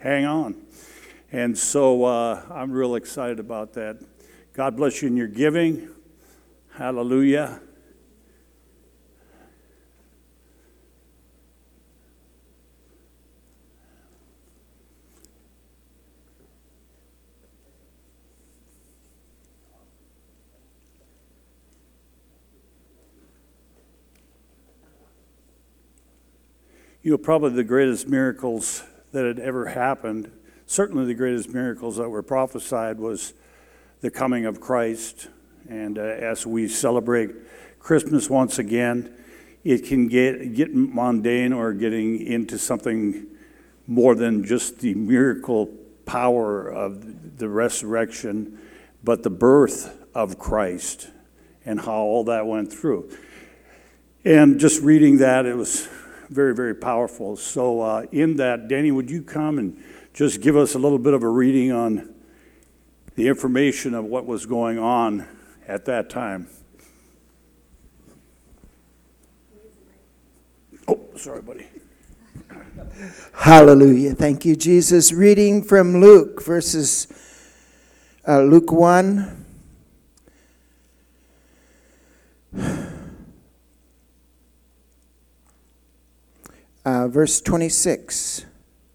hang on. And so I'm real excited about that. God bless you in your giving. Hallelujah. You know, probably the greatest miracles that had ever happened, certainly the greatest miracles that were prophesied, was the coming of Christ. And as we celebrate Christmas once again, it can get mundane or getting into something more than just the miracle power of the resurrection, but the birth of Christ and how all that went through. And just reading that, it was very, very powerful. So in that, Danny, would you come and just give us a little bit of a reading on the information of what was going on at that time? Oh, sorry, buddy. Hallelujah. Thank you, Jesus. Reading from Luke, Luke 1. Verse 26.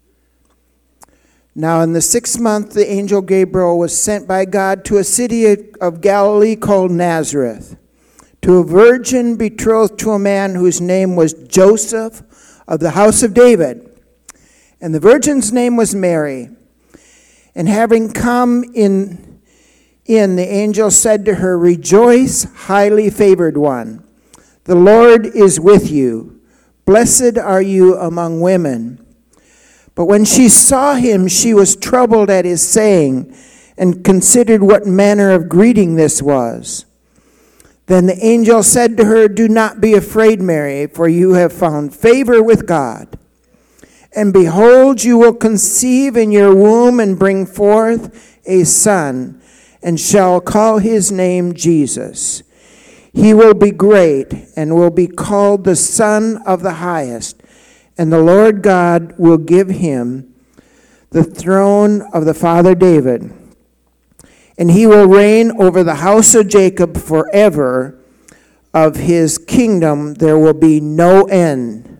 Now in the 6th month, the angel Gabriel was sent by God to a city of Galilee called Nazareth, to a virgin betrothed to a man whose name was Joseph of the house of David. And the virgin's name was Mary. And having come in, the angel said to her, "Rejoice, highly favored one. The Lord is with you. Blessed are you among women." But when she saw him, she was troubled at his saying, and considered what manner of greeting this was. Then the angel said to her, "Do not be afraid, Mary, for you have found favor with God. And behold, you will conceive in your womb and bring forth a son, and shall call his name Jesus. He will be great and will be called the Son of the Highest, and the Lord God will give him the throne of the father David, and he will reign over the house of Jacob forever. Of his kingdom there will be no end."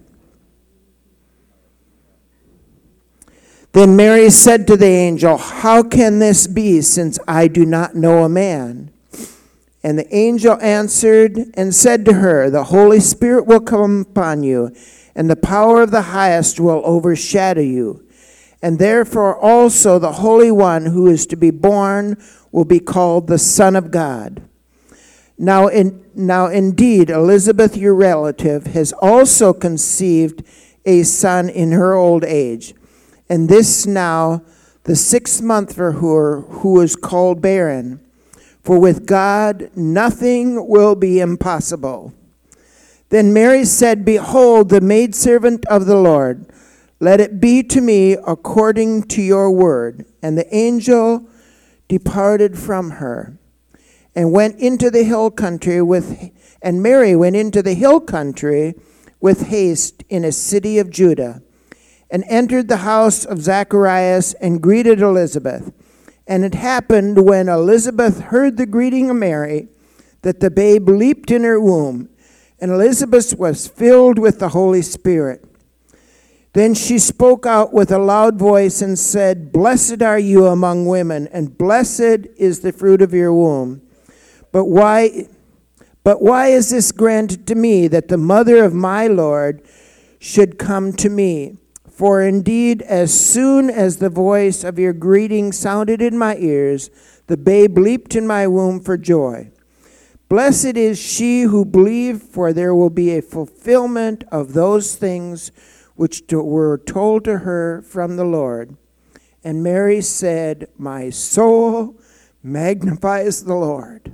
Then Mary said to the angel, "How can this be, since I do not know a man?" And the angel answered and said to her, "The Holy Spirit will come upon you, and the power of the Highest will overshadow you. And therefore also the Holy One who is to be born will be called the Son of God. Now indeed, Elizabeth, your relative, has also conceived a son in her old age. And this now the 6th month for her who is called barren. For with God nothing will be impossible." Then Mary said, "Behold, the maidservant of the Lord. Let it be to me according to your word." And the angel departed from her, and went into the hill country and Mary went into the hill country with haste in a city of Judah, and entered the house of Zacharias and greeted Elizabeth. And it happened when Elizabeth heard the greeting of Mary, that the babe leaped in her womb, and Elizabeth was filled with the Holy Spirit. Then she spoke out with a loud voice and said, "Blessed are you among women, and blessed is the fruit of your womb. But why is this granted to me, that the mother of my Lord should come to me? For indeed, as soon as the voice of your greeting sounded in my ears, the babe leaped in my womb for joy. Blessed is she who believed, for there will be a fulfillment of those things which were told to her from the Lord." And Mary said, "My soul magnifies the Lord."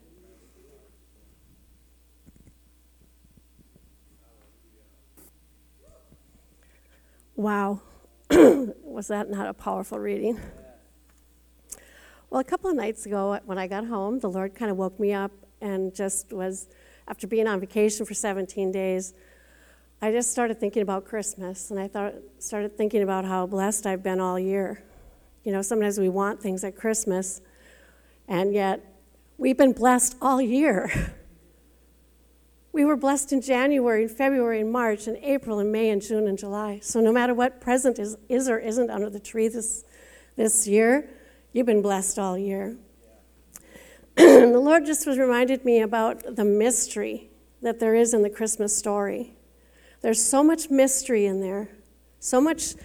Wow. Was that not a powerful reading? Well, a couple of nights ago when I got home, the Lord kind of woke me up and just was, after being on vacation for 17 days, I just started thinking about Christmas, and started thinking about how blessed I've been all year. You know, sometimes we want things at Christmas, and yet we've been blessed all year. We were blessed in January, and February, and March, and April, and May, and June, and July. So no matter what present is or isn't under the tree this year, you've been blessed all year. And the Lord just reminded me about the mystery that there is in the Christmas story. There's so much mystery in there, so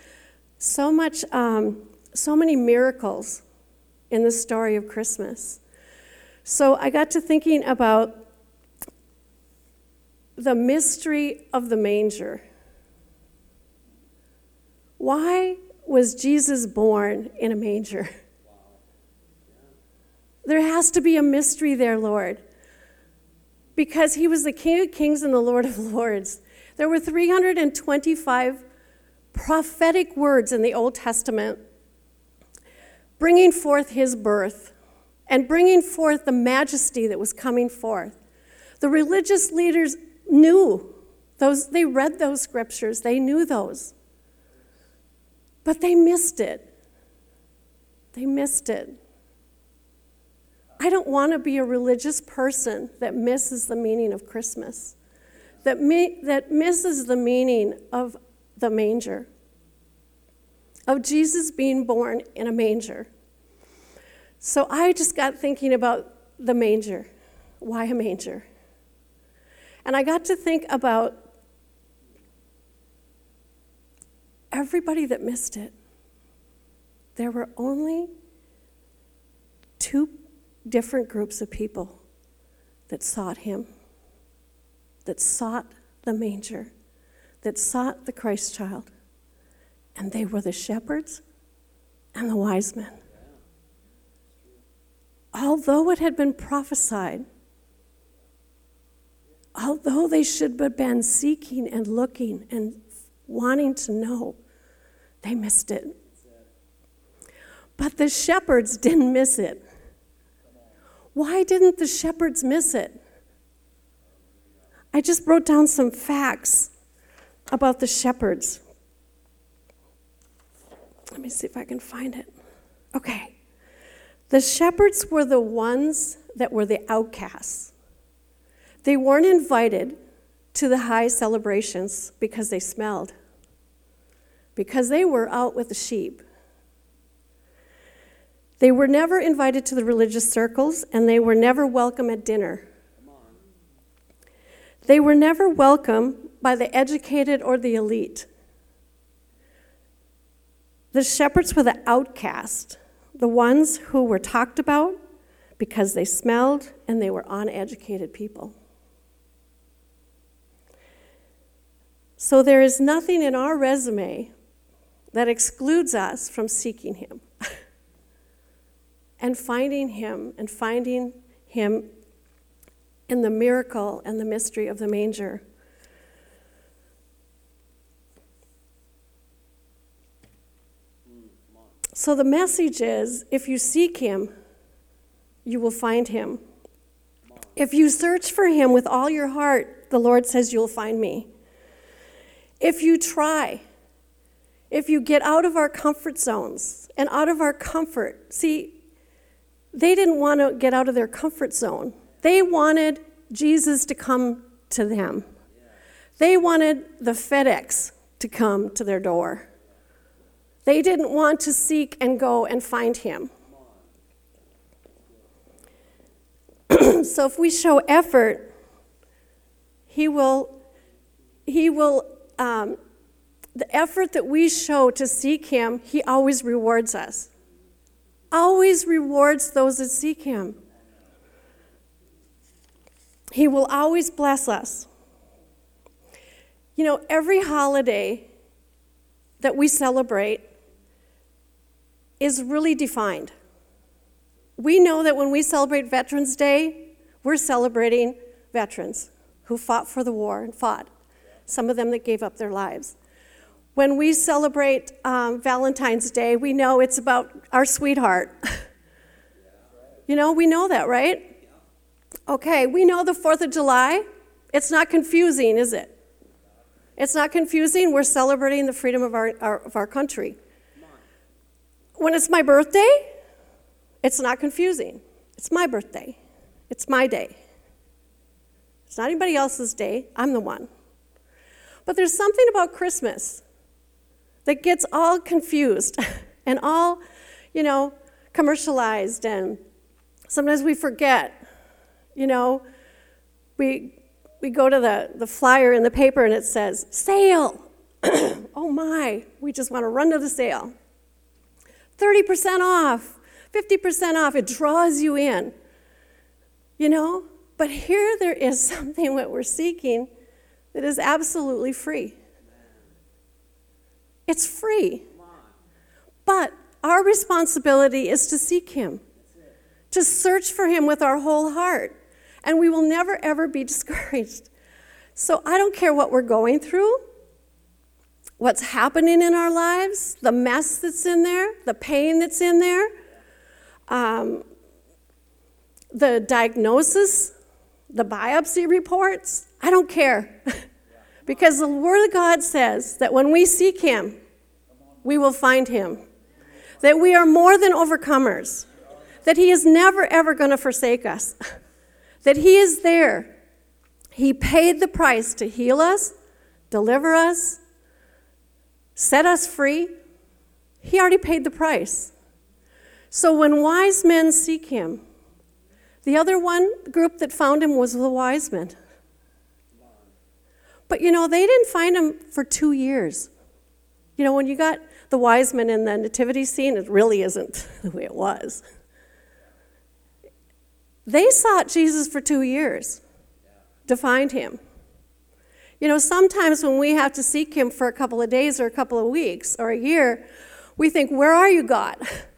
many miracles in the story of Christmas. So I got to thinking about the mystery of the manger. Why was Jesus born in a manger? There has to be a mystery there, Lord, because he was the King of Kings and the Lord of Lords. There were 325 prophetic words in the Old Testament bringing forth his birth and bringing forth the majesty that was coming forth. The religious leaders knew those, they read those scriptures, they knew those. But they missed it. They missed it. I don't want to be a religious person that misses the meaning of Christmas, that misses the meaning of the manger, of Jesus being born in a manger. So I just got thinking about the manger. Why a manger? And I got to think about everybody that missed it. There were only 2 different groups of people that sought him, that sought the manger, that sought the Christ child. And they were the shepherds and the wise men. Although it had been prophesied, although they should have been seeking and looking and wanting to know, they missed it. But the shepherds didn't miss it. Why didn't the shepherds miss it? I just wrote down some facts about the shepherds. Let me see if I can find it. Okay. The shepherds were the ones that were the outcasts. They weren't invited to the high celebrations because they smelled, because they were out with the sheep. They were never invited to the religious circles, and they were never welcome at dinner. They were never welcome by the educated or the elite. The shepherds were the outcast, the ones who were talked about because they smelled and they were uneducated people. So there is nothing in our resume that excludes us from seeking him and finding him in the miracle and the mystery of the manger. So the message is, if you seek him, you will find him. If you search for him with all your heart, the Lord says you'll find me. If you try, if you get out of our comfort zones and out of our comfort, see, they didn't want to get out of their comfort zone. They wanted Jesus to come to them. They wanted the FedEx to come to their door. They didn't want to seek and go and find him. So if we show effort, the effort that we show to seek him, he always rewards us. Always rewards those that seek him. He will always bless us. You know, every holiday that we celebrate is really defined. We know that when we celebrate Veterans Day, we're celebrating veterans who fought for the war and fought, some of them that gave up their lives. When we celebrate Valentine's Day, we know it's about our sweetheart. You know, we know that, right? Okay, we know the 4th of July. It's not confusing, is it? It's not confusing. We're celebrating the freedom of our country. When it's my birthday, it's not confusing. It's my birthday. It's my day. It's not anybody else's day. I'm the one. But there's something about Christmas that gets all confused and all, commercialized, and sometimes we forget. We go to the flyer in the paper and it says, sale. Oh my, we just want to run to the sale. 30% off, 50% off, it draws you in, But here there is something that we're seeking that is absolutely free. It's free. But our responsibility is to seek him, to search for him with our whole heart, and we will never, ever be discouraged. So I don't care what we're going through, what's happening in our lives, the mess that's in there, the pain that's in there, the diagnosis, the biopsy reports. I don't care. Because the Word of God says that when we seek him, we will find him. That we are more than overcomers. That he is never, ever going to forsake us. That he is there. He paid the price to heal us, deliver us, set us free. He already paid the price. So when wise men seek him, the other group that found him was the wise men. But they didn't find him for 2 years. When you got the wise men in the nativity scene, it really isn't the way it was. They sought Jesus for 2 years to find him. Sometimes when we have to seek him for a couple of days or a couple of weeks or a year, we think, where are you, God?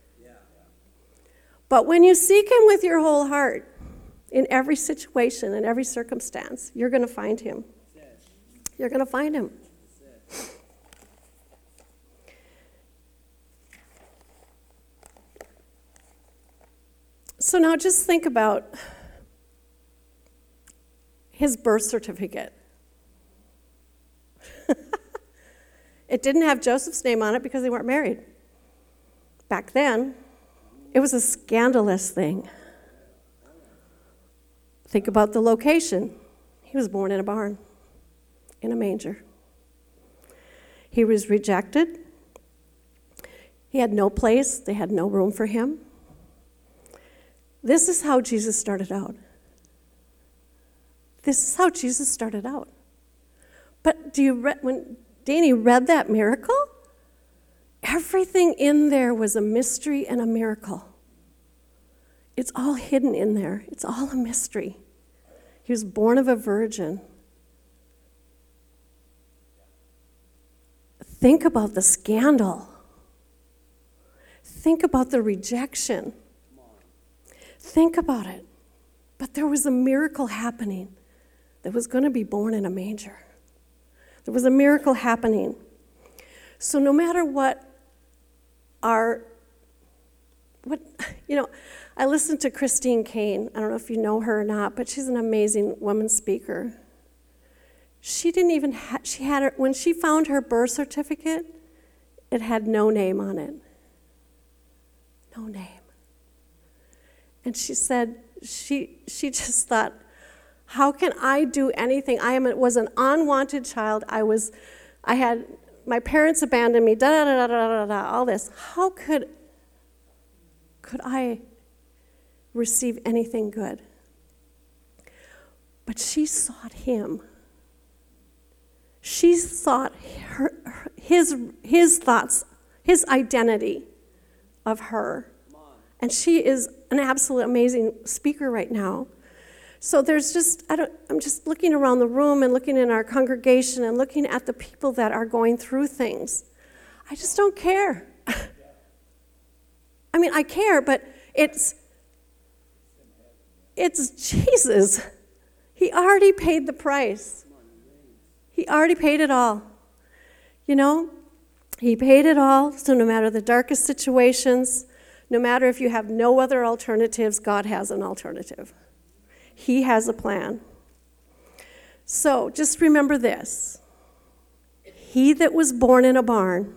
But when you seek him with your whole heart, in every situation, in every circumstance, you're going to find him. You're going to find him. So now just think about his birth certificate. It didn't have Joseph's name on it because they weren't married. Back then, it was a scandalous thing. Think about the location. He was born in a barn, in a manger. He was rejected. He had no place. They had no room for him. This is how Jesus started out. This is how Jesus started out. But when Danny read that miracle, everything in there was a mystery and a miracle. It's all hidden in there. It's all a mystery. He was born of a virgin. Think about the scandal. Think about the rejection. Think about it. But there was a miracle happening that was going to be born in a manger. There was a miracle happening. So no matter I listened to Christine Kane. I don't know if you know her or not, but she's an amazing woman speaker. She didn't even when she found her birth certificate, it had no name on it. No name. And she said, she just thought, how can I do anything? Was an unwanted child. My parents abandoned me, all this. How could I receive anything good? But she sought him. She sought his thoughts, his identity of her. And she is an absolute amazing speaker right now. So I'm just looking around the room and looking in our congregation and looking at the people that are going through things. I just don't care. I mean, I care, but it's Jesus. He already paid the price. He already paid it all. He paid it all, so no matter the darkest situations, no matter if you have no other alternatives, God has an alternative. He has a plan. So just remember this. He that was born in a barn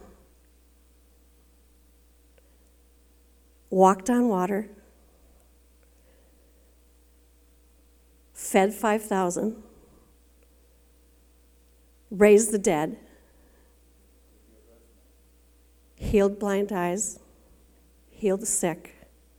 walked on water, fed 5,000, raised the dead, healed blind eyes, healed the sick.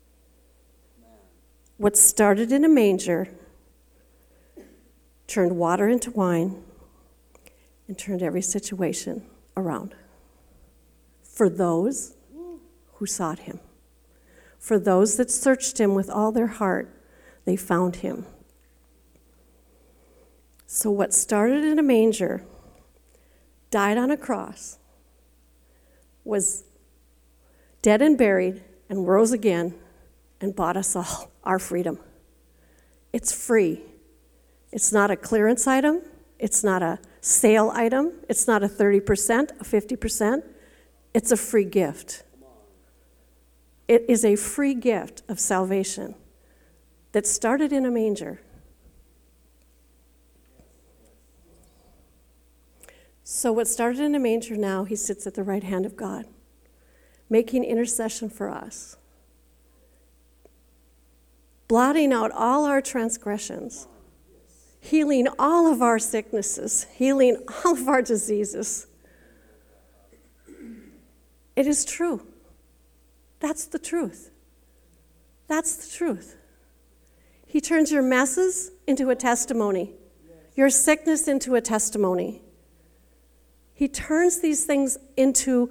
What started in a manger turned water into wine and turned every situation around for those who sought him. For those that searched him with all their heart, they found him. So what started in a manger, died on a cross, was dead and buried, and rose again, and bought us all our freedom. It's free. It's not a clearance item. It's not a sale item. It's not a 30%, a 50%. It's a free gift. It is a free gift of salvation that started in a manger. So what started in a manger now, he sits at the right hand of God, making intercession for us, blotting out all our transgressions, healing all of our sicknesses, healing all of our diseases. It is true. That's the truth. That's the truth. He turns your messes into a testimony, your sickness into a testimony. He turns these things into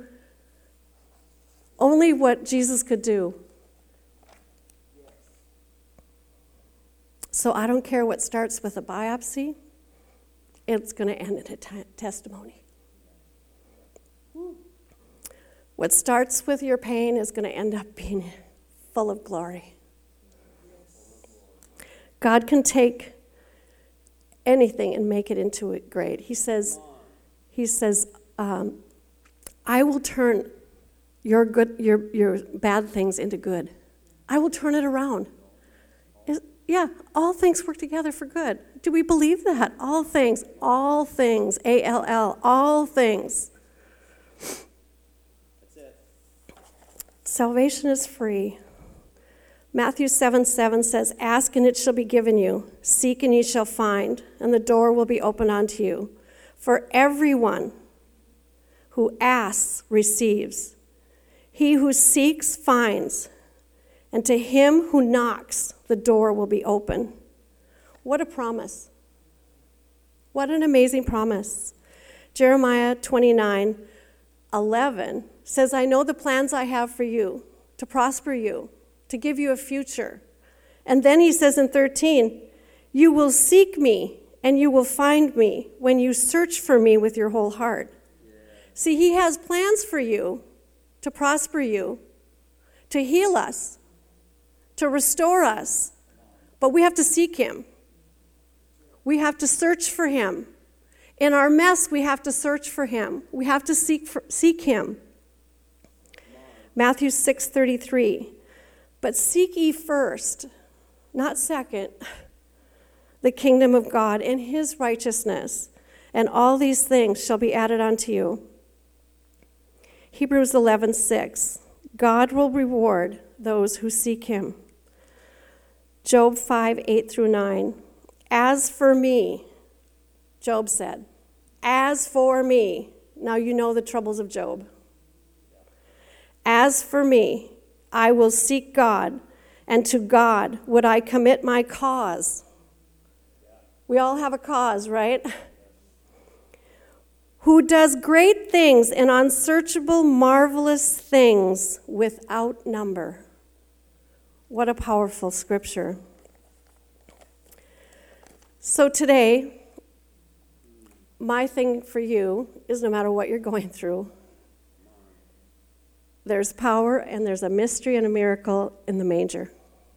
only what Jesus could do. So I don't care what starts with a biopsy, it's going to end in a testimony. What starts with your pain is going to end up being full of glory. God can take anything and make it into it great. He says, I will turn your bad things into good. I will turn it around. All things work together for good. Do we believe that? All things, A-L-L, all things. That's it. Salvation is free. Matthew 7:7 says, ask and it shall be given you. Seek and ye shall find, and the door will be opened unto you. For everyone who asks receives. He who seeks finds. And to him who knocks, the door will be open. What a promise. What an amazing promise. Jeremiah 29:11 says, I know the plans I have for you, to prosper you, to give you a future. And then he says in 13, you will seek me and you will find me when you search for me with your whole heart. Yeah. See, he has plans for you to prosper you, to heal us, to restore us. But we have to seek him. We have to search for him. In our mess, we have to search for him. We have to seek him. Matthew 6:33. But seek ye first, not second, the kingdom of God and his righteousness, and all these things shall be added unto you. Hebrews 11:6. God will reward those who seek him. Job 5:8-9. As for me, Job said, as for me. Now you know the troubles of Job. As for me, I will seek God, and to God would I commit my cause. We all have a cause, right? Who does great things and unsearchable, marvelous things without number. What a powerful scripture. So today, my thing for you is no matter what you're going through, there's power and there's a mystery and a miracle in the manger.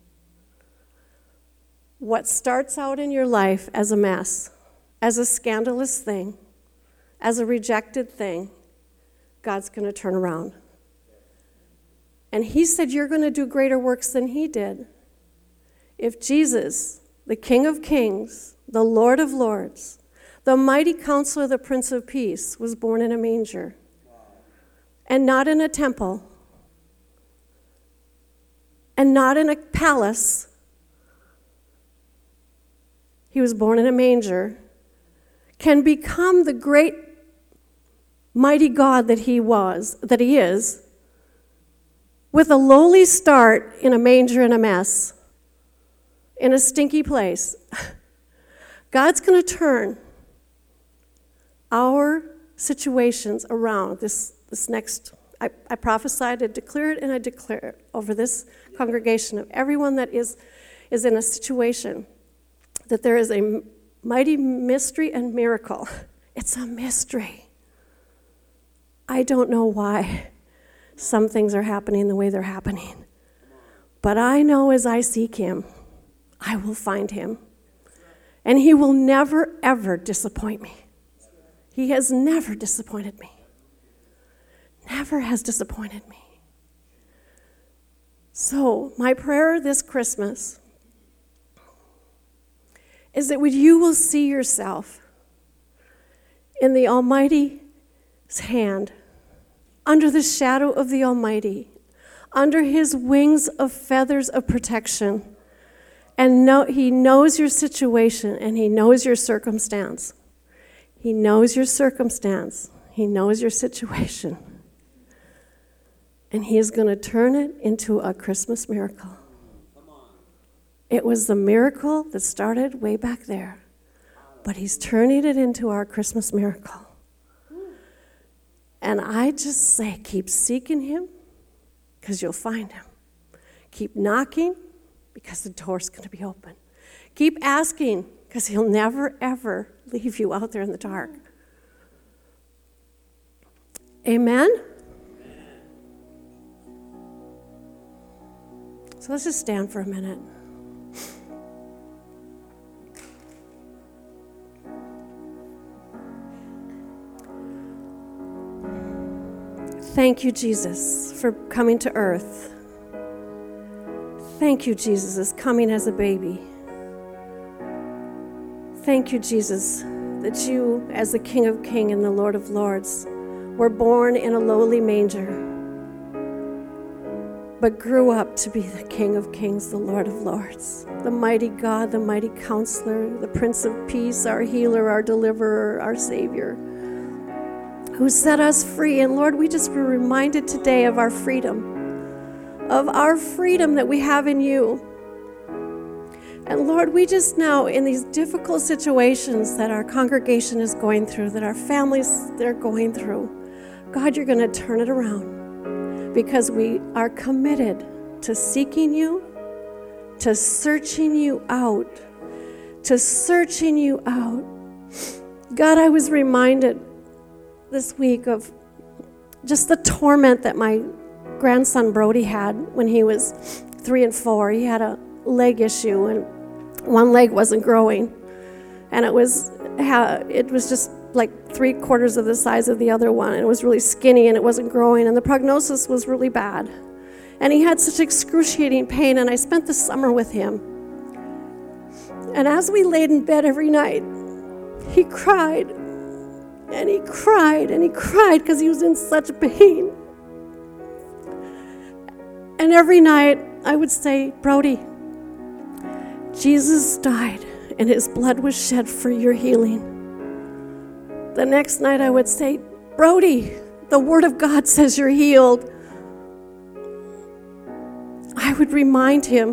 What starts out in your life as a mess, as a scandalous thing, as a rejected thing, God's going to turn around. And he said you're going to do greater works than he did. If Jesus, the King of Kings, the Lord of Lords, The mighty counselor, the Prince of Peace, was born in a manger. And not in a temple. And not in a palace. He was born in a manger. Can become the great, mighty God that he is, with a lowly start in a manger and a mess, in a stinky place. God's going to turn our situations around this next. I prophesied, I declare it, and I declare it over this congregation of everyone that is in a situation that there is a mighty mystery and miracle. It's a mystery. I don't know why some things are happening the way they're happening. But I know as I seek him, I will find him. And he will never, ever disappoint me. He has never disappointed me. Never has disappointed me. So, my prayer this Christmas is that you will see yourself in the Almighty's hand, under the shadow of the Almighty, under his wings of feathers of protection. And he knows your situation, and he knows your circumstance. He knows your circumstance. He knows your situation. And he is going to turn it into a Christmas miracle. It was the miracle that started way back there. But he's turning it into our Christmas miracle. And I just say, keep seeking him, because you'll find him. Keep knocking, because the door's going to be open. Keep asking, because he'll never, ever leave you out there in the dark. Amen? So let's just stand for a minute. Thank you, Jesus, for coming to earth. Thank you, Jesus, as coming as a baby. Thank you, Jesus, that you, as the King of Kings and the Lord of Lords, were born in a lowly manger, but grew up to be the King of Kings, the Lord of Lords, the mighty God, the mighty counselor, the Prince of Peace, our healer, our deliverer, our Savior, who set us free. And Lord, we just were reminded today of our freedom that we have in you. And Lord, we just know in these difficult situations that our congregation is going through, that our families, they're going through, God, you're going to turn it around, because we are committed to seeking you, to searching you out, God, I was reminded this week of just the torment that my grandson Brody had when he was 3 and 4. He had a leg issue, and one leg wasn't growing, and it was just like 3/4 of the size of the other one, and it was really skinny, and it wasn't growing, and the prognosis was really bad, and he had such excruciating pain. And I spent the summer with him, and as we laid in bed every night, he cried, and he cried, and he cried, because he was in such pain. And every night I would say, Brody, Jesus died and his blood was shed for your healing. The next night I would say, Brody, the word of God says you're healed. I would remind him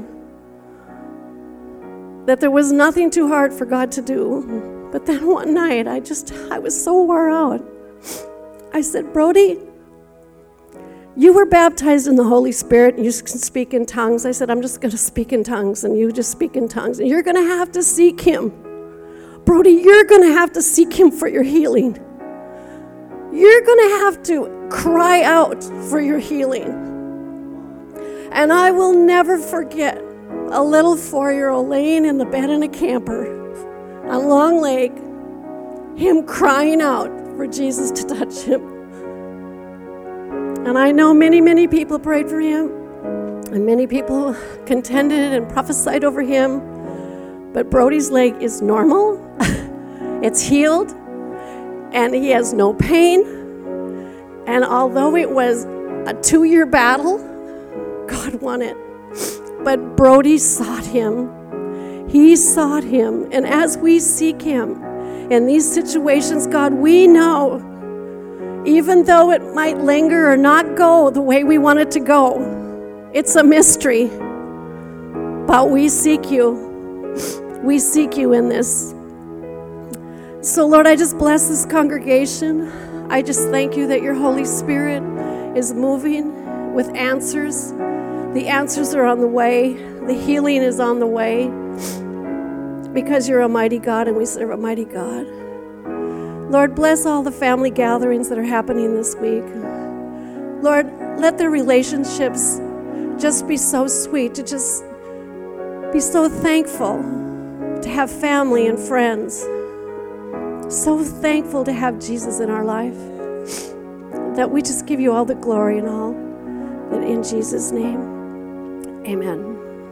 that there was nothing too hard for God to do. But then one night I was so wore out. I said, Brody, you were baptized in the Holy Spirit, and you can speak in tongues. I said, I'm just going to speak in tongues, and you just speak in tongues. And you're going to have to seek him. Brody, you're going to have to seek him for your healing. You're going to have to cry out for your healing. And I will never forget a little 4-year-old laying in the bed in a camper, a long leg, him crying out for Jesus to touch him. And I know many, many people prayed for him, and many people contended and prophesied over him, but Brody's leg is normal. It's healed, and he has no pain. And although it was a 2-year battle, God won it. But Brody sought him. He sought him. And as we seek him in these situations, God, we know, even though it might linger or not go the way we want it to go, it's a mystery. But we seek you. We seek you in this. So, Lord, I just bless this congregation. I just thank you that your Holy Spirit is moving with answers. The answers are on the way. The healing is on the way. Because you're a mighty God and we serve a mighty God. Lord, bless all the family gatherings that are happening this week. Lord, let their relationships just be so sweet, to just be so thankful to have family and friends. So thankful to have Jesus in our life, that we just give you all the glory and all. And in Jesus' name, amen.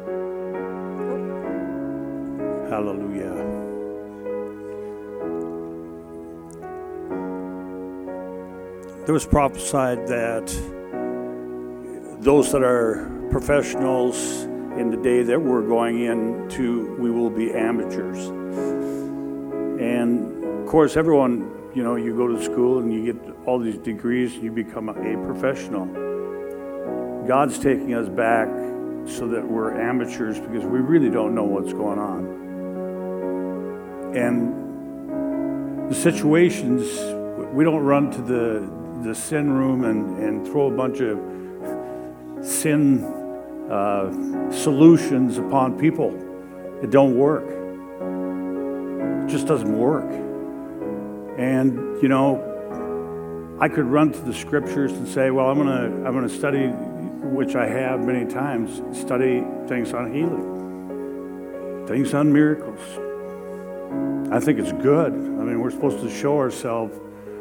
Hallelujah. There was prophesied that those that are professionals in the day that we're going into, we will be amateurs. And of course, everyone, you go to school and you get all these degrees and you become a professional. God's taking us back so that we're amateurs because we really don't know what's going on. And the situations, we don't run to the sin room and throw a bunch of sin solutions upon people. It don't work. It just doesn't work. And I could run to the scriptures and say, well, I'm gonna study, which I have many times, study things on healing, things on miracles. I think it's good. We're supposed to show ourselves,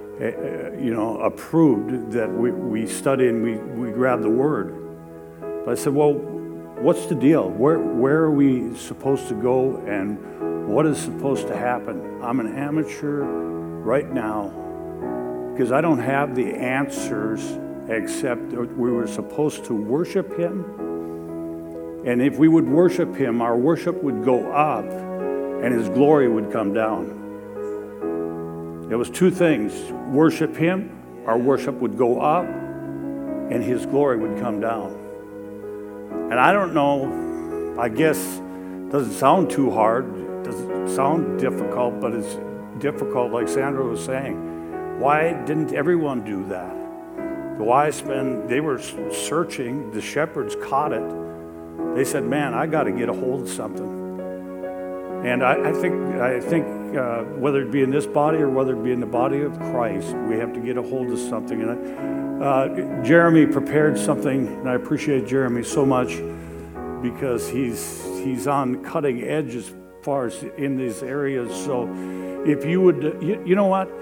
approved that we study and we grab the word. But I said, well, what's the deal? Where are we supposed to go and what is supposed to happen? I'm an amateur right now because I don't have the answers except that we were supposed to worship him. And if we would worship him, our worship would go up and his glory would come down. It was two things. Worship him, our worship would go up, and his glory would come down. And I don't know, I guess, doesn't sound too hard, doesn't sound difficult, but it's difficult, like Sandra was saying. Why didn't everyone do that? The wise men, they were searching, the shepherds caught it. They said, man, I got to get a hold of something. And I think whether it be in this body or whether it be in the body of Christ, we have to get a hold of something. And Jeremy prepared something, and I appreciate Jeremy so much because he's on cutting edge as far as in these areas. So if you would, you know what?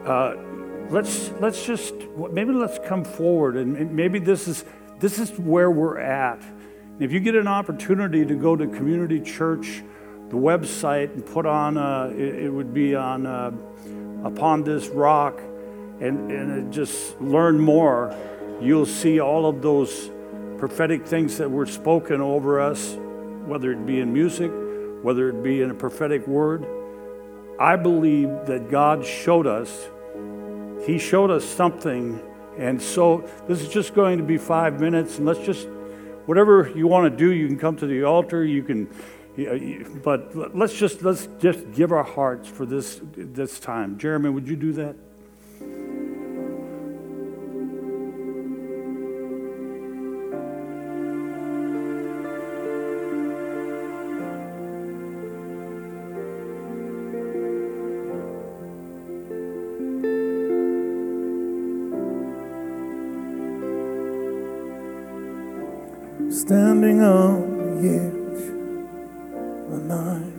Let's just maybe let's come forward, and maybe this is where we're at. If you get an opportunity to go to Community Church, the website, and put on it would be on Upon This Rock, and just learn more, you'll see all of those prophetic things that were spoken over us, whether it be in music, whether it be in a prophetic word. I believe that God showed us. He showed us something, and so this is just going to be 5 minutes, and let's just, whatever you want to do, you can come to the altar, you can, but let's just give our hearts for this time. Jeremy, would you do that? Standing on the edge of the night,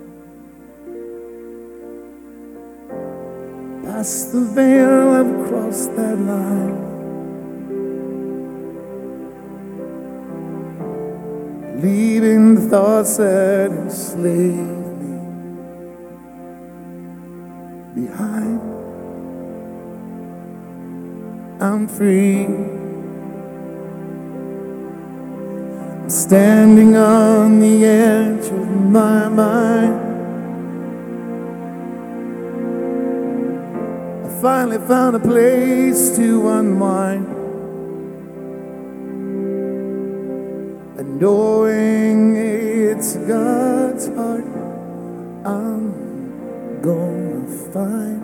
past the veil, I've crossed that line. Leaving the thoughts that enslave me. I'm free. Standing on the edge of my mind, I finally found a place to unwind. And knowing it's God's heart, I'm gonna find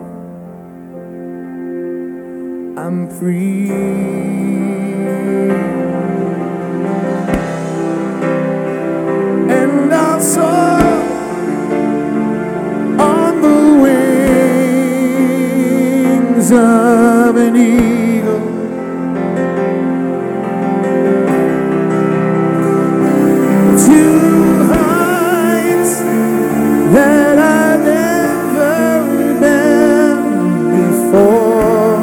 I'm free. And I saw on the wings of an eagle two heights that I've never been before.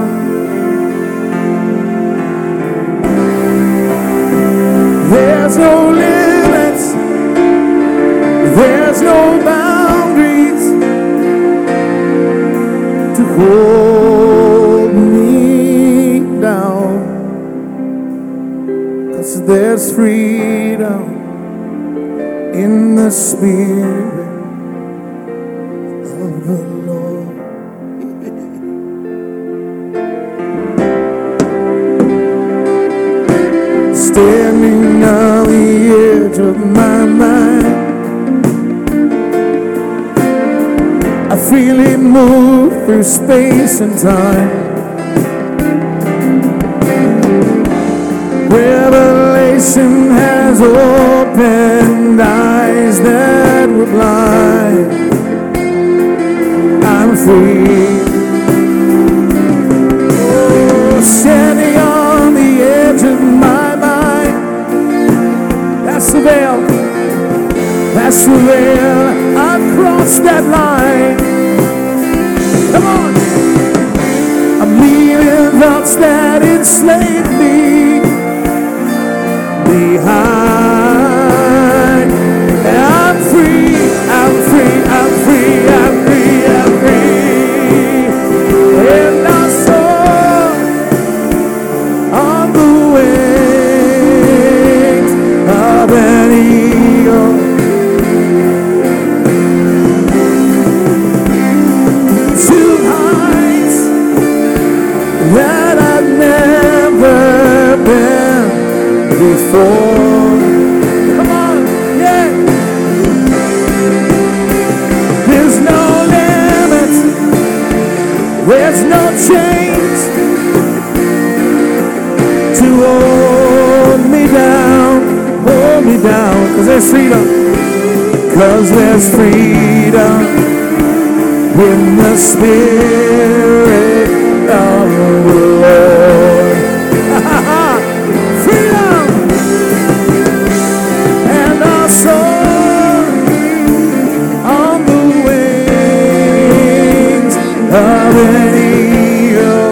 There's no limits, there's no boundaries to hold me down, 'cause there's freedom in the Spirit of the Lord. Standing on the edge of my mind, I freely move through space and time. Revelation has opened eyes that were blind. I'm free. Oh, standing on the edge of my mind. That's the veil. That's the veil. I've crossed that line. Come on. I'm leaving thoughts that enslaved me behind. I'm free, I'm free, I'm free, I'm free, I'm free. And I soar on the wings of an eagle. To heights that I've never been before. Come on, yeah. There's no limits, there's no chains to hold me down, 'cause there's freedom, 'cause there's freedom in the Spirit of the Lord. Freedom! And I soar on the wings of an eagle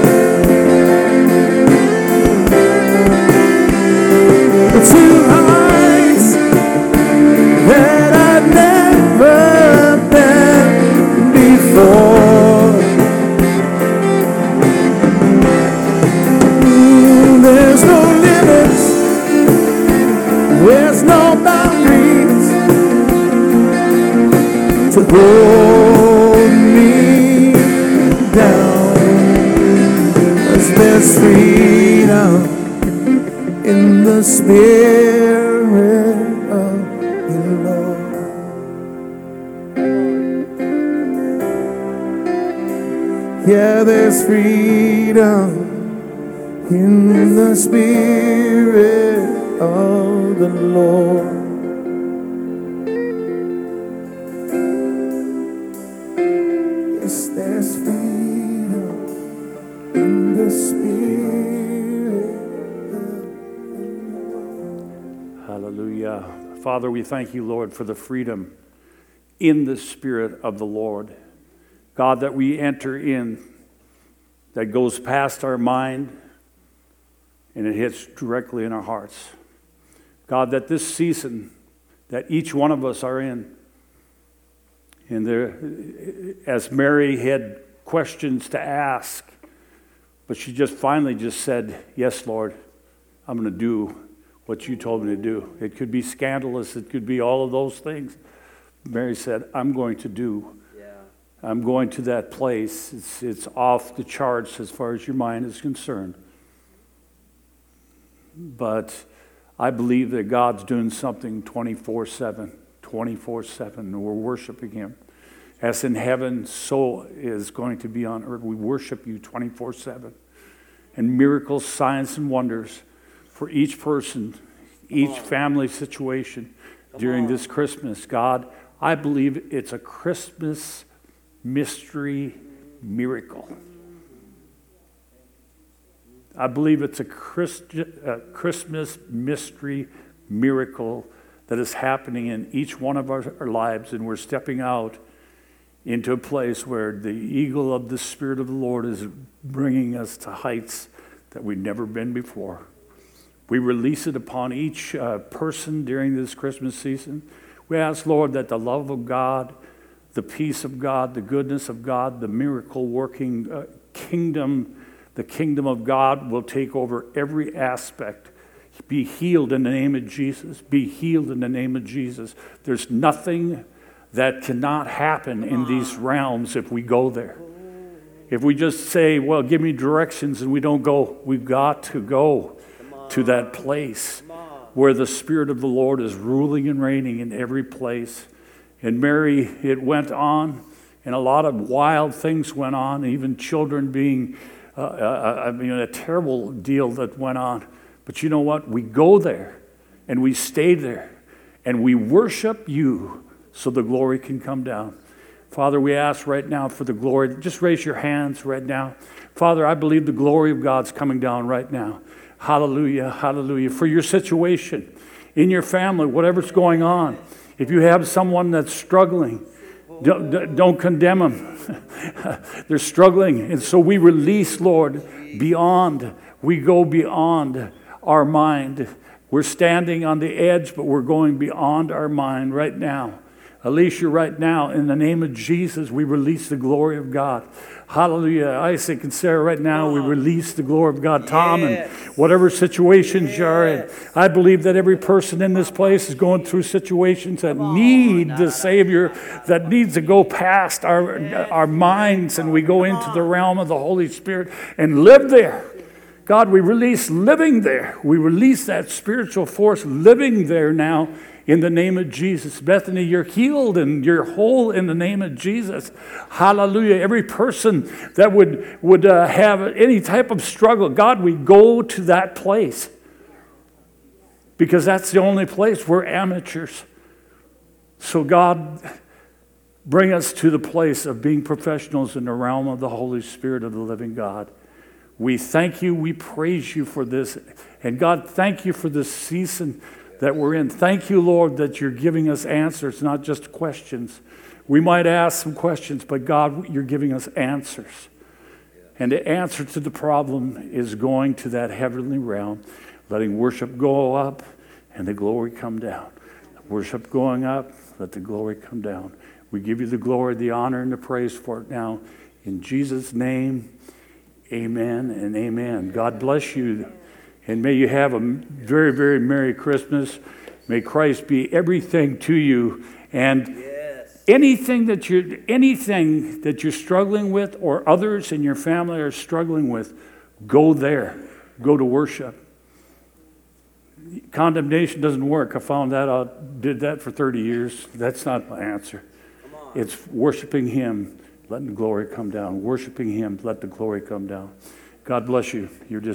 to heights that I've never been before. There's no limits, there's no boundaries to hold me down, 'cause there's freedom in the Spirit of the Lord. Yeah, there's freedom in the Spirit of the Lord. Yes, there's freedom in the Spirit of the Lord. Hallelujah. Father, we thank you, Lord, for the freedom in the Spirit of the Lord. God, that we enter in, that goes past our mind and it hits directly in our hearts. God, that this season that each one of us are in, and there, as Mary had questions to ask, But she just finally just said, yes, Lord, I'm going to do what you told me to do. It could be scandalous. It could be all of those things. Mary said, I'm going to do. I'm going to that place. It's off the charts as far as your mind is concerned. But I believe that God's doing something 24/7, 24/7, and we're worshiping him. As in heaven, so is going to be on earth. We worship you 24/7. And miracles, signs, and wonders for each person, each family situation during this Christmas. God, I believe it's a Christmas mystery miracle. I believe it's a Christmas mystery miracle that is happening in each one of our lives, and we're stepping out into a place where the eagle of the Spirit of the Lord is bringing us to heights that we've never been before. We release it upon each person during this Christmas season. We ask, Lord, that the love of God, the peace of God, the goodness of God, the miracle-working kingdom, the kingdom of God will take over every aspect. Be healed in the name of Jesus. Be healed in the name of Jesus. There's nothing that cannot happen in these realms if we go there. If we just say, well, give me directions, and we don't go, we've got to go to that place where the Spirit of the Lord is ruling and reigning in every place. And Mary, it went on, and a lot of wild things went on, even children being, a terrible deal that went on. But you know what? We go there, and we stay there, and we worship you so the glory can come down. Father, we ask right now for the glory. Just raise your hands right now. Father, I believe the glory of God's coming down right now. Hallelujah, hallelujah. For your situation, in your family, whatever's going on. If you have someone that's struggling, don't condemn them. They're struggling. And so we release, Lord, beyond. We go beyond our mind. We're standing on the edge, but we're going beyond our mind right now. Alicia, right now, in the name of Jesus, we release the glory of God. Hallelujah. Isaac and Sarah, right now, we release the glory of God. Tom, and whatever situations you're in. I believe that every person in this place is going through situations that need the Savior, that needs to go past our minds, and we go into the realm of the Holy Spirit and live there. God, we release living there. We release that spiritual force living there now in the name of Jesus. Bethany, you're healed and you're whole in the name of Jesus. Hallelujah. Every person that would have any type of struggle, God, we go to that place because that's the only place. We're amateurs. So God, bring us to the place of being professionals in the realm of the Holy Spirit of the living God. We thank you. We praise you for this. And God, thank you for this season that we're in. Thank you, Lord, that you're giving us answers, not just questions. We might ask some questions, but God, you're giving us answers. And the answer to the problem is going to that heavenly realm, letting worship go up and the glory come down. Worship going up, let the glory come down. We give you the glory, the honor, and the praise for it now. In Jesus' name, amen and amen. God bless you. And may you have a very, very Merry Christmas. May Christ be everything to you. And anything that you're struggling with or others in your family are struggling with, go there. Go to worship. Condemnation doesn't work. I found that out. Did that for 30 years. That's not my answer. It's worshiping him, letting the glory come down. Worshiping him, let the glory come down. God bless you. You're